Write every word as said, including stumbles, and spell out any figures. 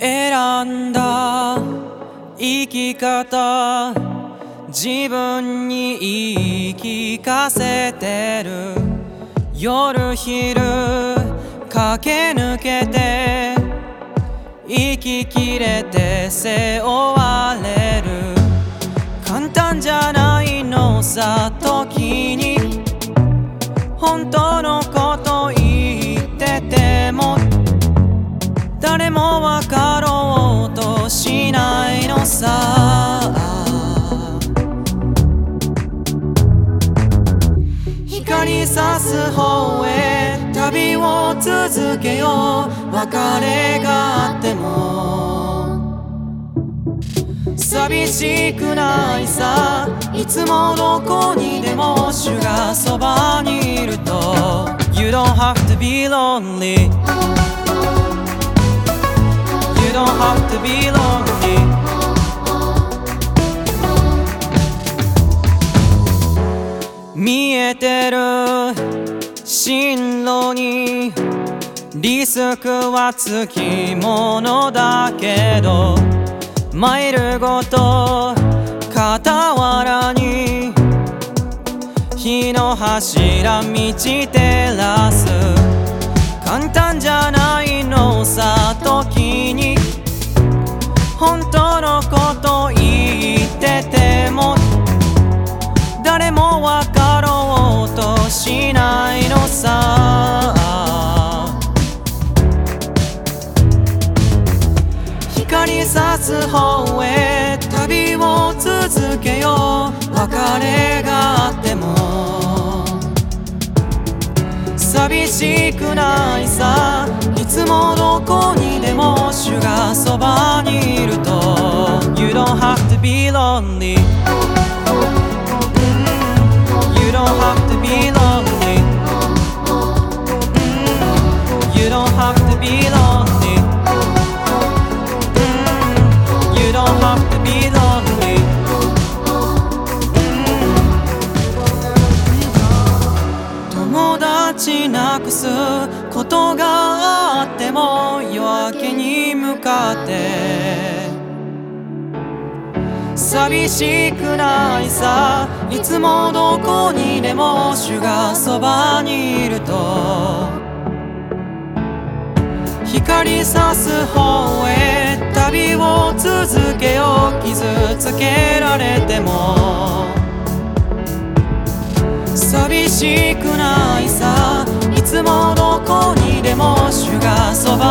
選んだ生き方、自分に言い聞かせてる。夜昼駆け抜けて生ききれて背負われる。簡単じゃないのさ、時に本当のこと言ってても誰も分かろうとしないのさ。光さす方へ旅を続けよう。別れがあっても寂しくないさ。いつもどこにでも主がそばにいると You don't have to be lonely You don't have to be lonely 見えてる進路にリスクはつきものだけど、マイルごと傍らに火の柱満ち照らす。簡単じゃないのさ、時に本当のこと言ってても誰も分かろうとしないのさ。光さす方へ旅を続けよう。別れがあっても寂しくないさ。いつもどこにでも主がそばにいると You don't have to be lonely You don't have to be lonely You don't have to be lonely You don't have to be lonely 友達なくすことがあっても夜明けに向かって寂しくないさ。いつもどこにでも主がそばにいると光さす方へ旅を続けよう。傷つけられても寂しくないさ。いつもどこにでも主がそば